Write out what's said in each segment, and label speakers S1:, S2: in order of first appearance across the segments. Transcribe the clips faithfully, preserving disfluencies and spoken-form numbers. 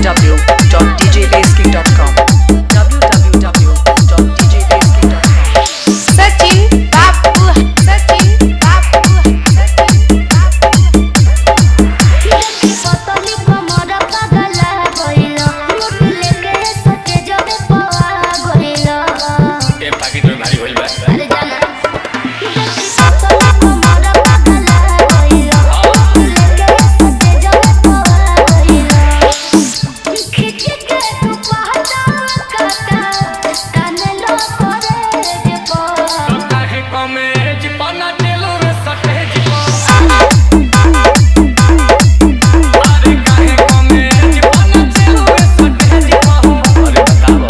S1: w dot d j bass king dot com w w w dot d j bass king dot com
S2: Sachin Babu Sachin Babu Sachin Babu
S3: देखी पतली कमरा पगला गइलो लूट लेके सके जबे पवा गइलो
S4: ए पाकिट में भारी होइल बा
S3: अरे जाना देखी पतली कमरा पगला गइलो लूट लेके सके जबे पवा गइलो खिच के तू पहटा काटा काने लो करे जे पो
S4: काहे कमेज बना चलो रे सटेज पर अरे काहे कमेज बना चलो रे सटेज पर अरे बताओ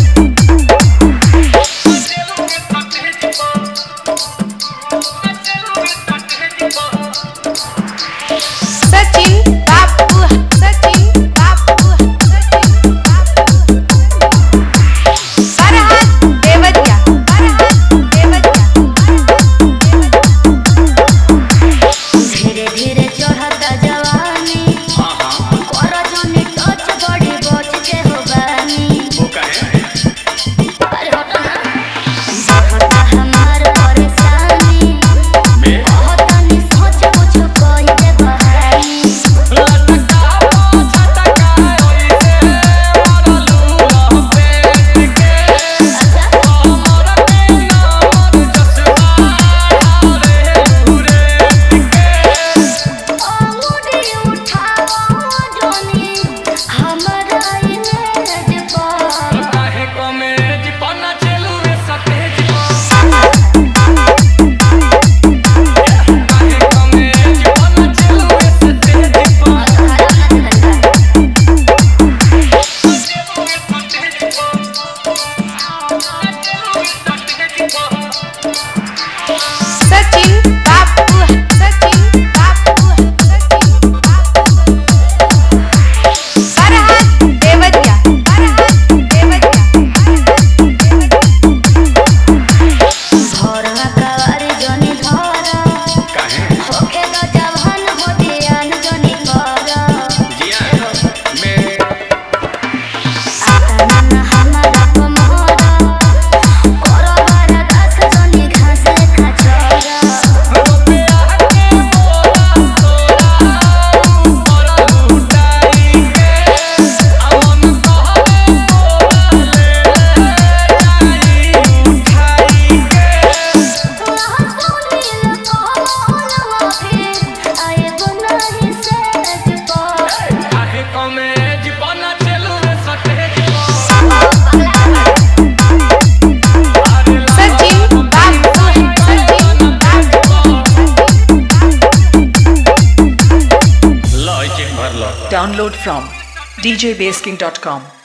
S4: चलो रे सटेज पर चलो रे सटेज पर
S2: Sachin Babu Sachin Babu Sachin Babu Farhan Devadia Farhan Devadia
S3: धीरे धीरे चढ़ता जवानी
S4: हां हां
S3: कर जनी टच बॉडी बच के हो बानी
S4: वो काहे
S3: अरे हटो ना बढ़ता हमार परेशानी
S4: मैं
S3: कहता नी सोच कुछ कह दे बहानी
S4: लटका छटका ओइसे मरलू पे के
S3: अच्छा
S4: हमर के नाम जसबा रे पूरे के
S3: अंगूठी उठाओ जोनी हमरा इमेज पर
S4: काहे कमेज पना चलू रे सटेज पर काहे कमेज पना चलू रे सटेज पर
S3: खराब ना धंधा
S4: चलू रे सटेज पर चलू रे सटेज पर
S2: Sachin Babu Sachin Babu Sachin Babu Farhan Devadia Farhan Devadia
S3: भोरा कवारी जोनी धरा
S4: काहे
S3: होके तो जवान हो दियान जोनी करा
S4: जिया मैं
S3: आता ना हमारा कमरा करो बड़ा घास जोनी घास लेखा छोरा
S4: रुपया के बोला तोरा ऊपर लुटाई के अमन कहले बोले जाई उठाई के
S3: सुनील कहला फिर आए बनाही सेज पर
S4: काहे कमेज बना चलू रे सटेज पर अरे
S2: Sachin Babu Sachin Babu
S4: लो चेक भर लो
S1: download from d j bass king dot com